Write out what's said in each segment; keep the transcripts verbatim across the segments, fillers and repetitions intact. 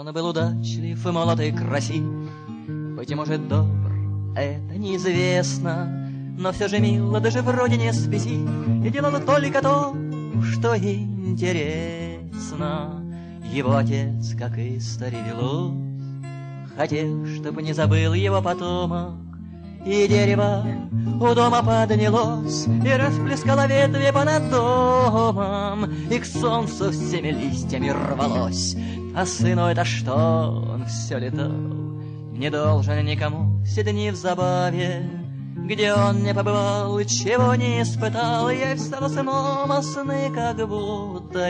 Он был удачлив и молод и красив, быть может добр, это неизвестно, но все же мило, даже вроде не спесив, и делал только то, что интересно. Его отец, как и старе велось, хотел, чтобы не забыл его потомок, и дерево у дома поднялось и расплескало ветви понад домом, и к солнцу всеми листьями рвалось. А сыну это что? Он все летал, не должен никому седни в забаве, где он не побывал, чего не испытал. Я стала сыном, а сны как будто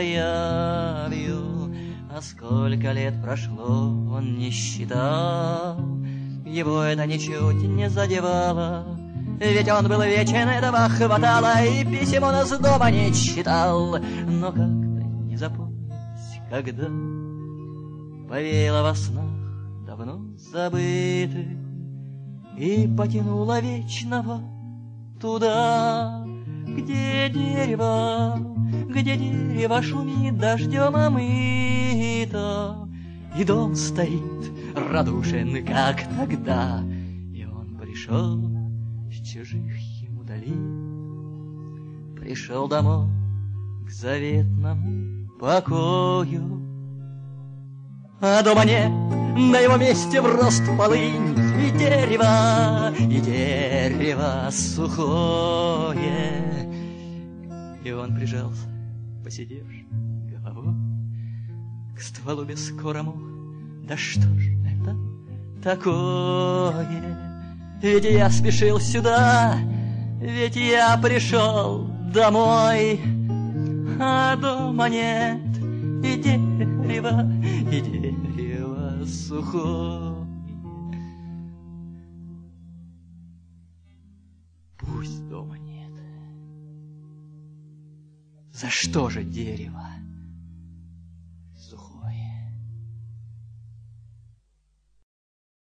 явью. А сколько лет прошло, он не считал, его это ничуть не задевало, ведь он был вечен, этого хватало, и писем он из дома не читал. Но как-то не запомнить, когда повеяло во снах давно забытых и потянуло вечного туда, где дерево, где дерево шумит дождем омыто, и дом стоит радушен, как тогда. И он пришел с чужих ему долей, пришел домой к заветному покою. А дома нет, на его месте в рост полынь, и дерево, и дерево сухое. И он прижался, посидевший головой, к стволу бескорому. Да что ж это такое? Ведь я спешил сюда, ведь я пришел домой, а дома нет и дерева, и дерево сухое. Пусть дома нет. За что же дерево?